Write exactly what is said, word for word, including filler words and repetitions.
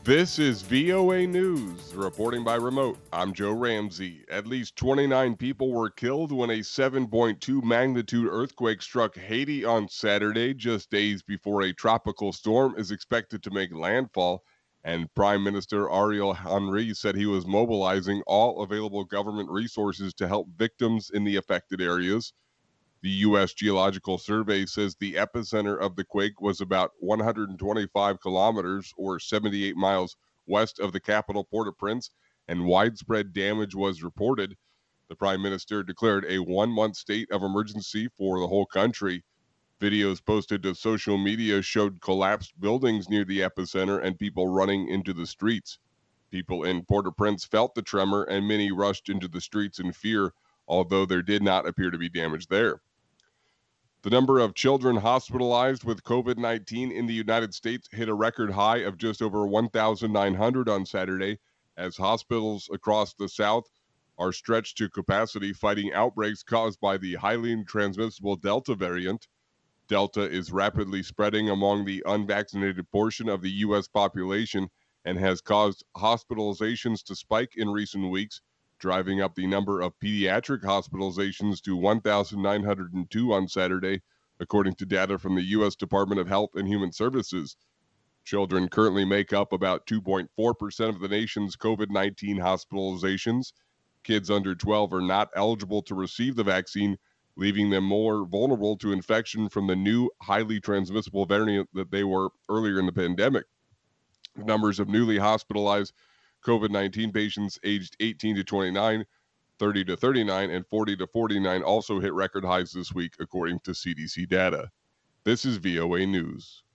This is V O A News, reporting by remote. I'm Joe Ramsey. At least twenty-nine people were killed when a seven point two magnitude earthquake struck Haiti on Saturday, just days before a tropical storm is expected to make landfall. And Prime Minister Ariel Henry said he was mobilizing all available government resources to help victims in the affected areas. The U S. Geological Survey says the epicenter of the quake was about one hundred twenty-five kilometers or seventy-eight miles west of the capital, Port-au-Prince, and widespread damage was reported. The prime minister declared a one-month state of emergency for the whole country. Videos posted to social media showed collapsed buildings near the epicenter and people running into the streets. People in Port-au-Prince felt the tremor and many rushed into the streets in fear, although there did not appear to be damage there. The number of children hospitalized with COVID nineteen in the United States hit a record high of just over one thousand nine hundred on Saturday, as hospitals across the South are stretched to capacity fighting outbreaks caused by the highly transmissible Delta variant. Delta is rapidly spreading among the unvaccinated portion of the U S population and has caused hospitalizations to spike in recent weeks, driving up the number of pediatric hospitalizations to one thousand nine hundred two on Saturday, according to data from the U S. Department of Health and Human Services. Children currently make up about two point four percent of the nation's COVID nineteen hospitalizations. Kids under twelve are not eligible to receive the vaccine, leaving them more vulnerable to infection from the new highly transmissible variant that they were earlier in the pandemic. Numbers of newly hospitalized COVID nineteen patients aged eighteen to twenty-nine, thirty to thirty-nine, and forty to forty-nine also hit record highs this week, according to C D C data. This is V O A News.